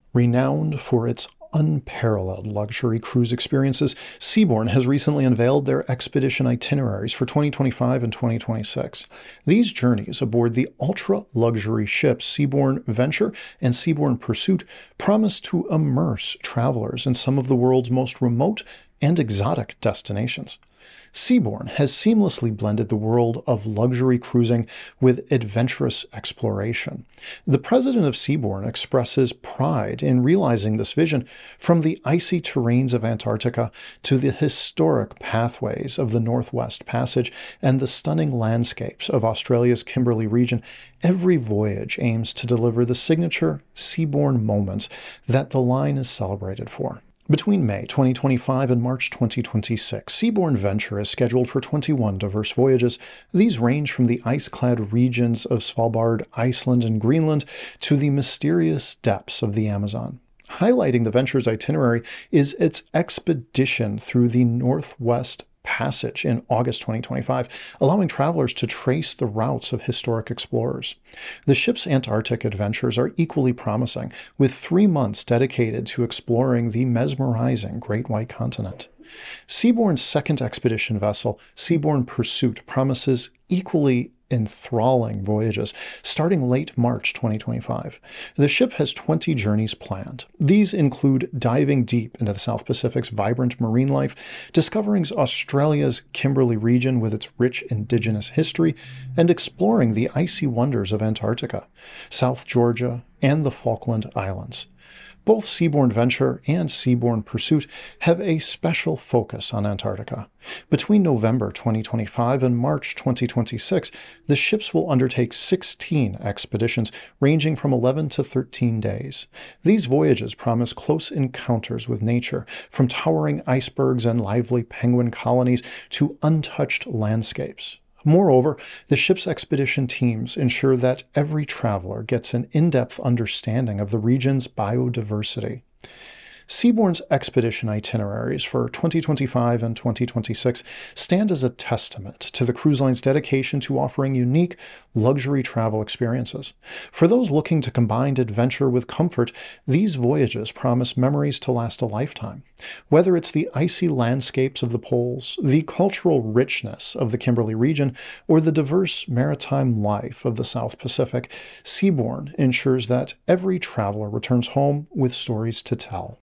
Renowned for its unparalleled luxury cruise experiences, Seabourn has recently unveiled their expedition itineraries for 2025 and 2026. These journeys aboard the ultra-luxury ships Seabourn Venture and Seabourn Pursuit promise to immerse travelers in some of the world's most remote and exotic destinations. Seabourn has seamlessly blended the world of luxury cruising with adventurous exploration. The president of Seabourn expresses pride in realizing this vision, from the icy terrains of Antarctica to the historic pathways of the Northwest Passage and the stunning landscapes of Australia's Kimberley region. Every voyage aims to deliver the signature Seabourn moments that the line is celebrated for. Between May 2025 and March 2026, Seabourn Venture is scheduled for 21 diverse voyages. These range from the ice-clad regions of Svalbard, Iceland, and Greenland to the mysterious depths of the Amazon. Highlighting the Venture's itinerary is its expedition through the Northwest Passage in August 2025, allowing travelers to trace the routes of historic explorers. The ship's Antarctic adventures are equally promising, with 3 months dedicated to exploring the mesmerizing Great White Continent. Seabourn's second expedition vessel, Seabourn Pursuit, promises equally enthralling voyages starting late March 2025. The ship has 20 journeys planned. These include diving deep into the South Pacific's vibrant marine life, discovering Australia's Kimberley region with its rich indigenous history, and exploring the icy wonders of Antarctica, South Georgia, and the Falkland Islands. Both Seabourn Venture and Seabourn Pursuit have a special focus on Antarctica. Between November 2025 and March 2026, the ships will undertake 16 expeditions ranging from 11 to 13 days. These voyages promise close encounters with nature, from towering icebergs and lively penguin colonies to untouched landscapes. Moreover, the ship's expedition teams ensure that every traveler gets an in-depth understanding of the region's biodiversity. Seabourn's expedition itineraries for 2025 and 2026 stand as a testament to the cruise line's dedication to offering unique luxury travel experiences. For those looking to combine adventure with comfort, these voyages promise memories to last a lifetime. Whether it's the icy landscapes of the poles, the cultural richness of the Kimberley region, or the diverse maritime life of the South Pacific, Seabourn ensures that every traveler returns home with stories to tell.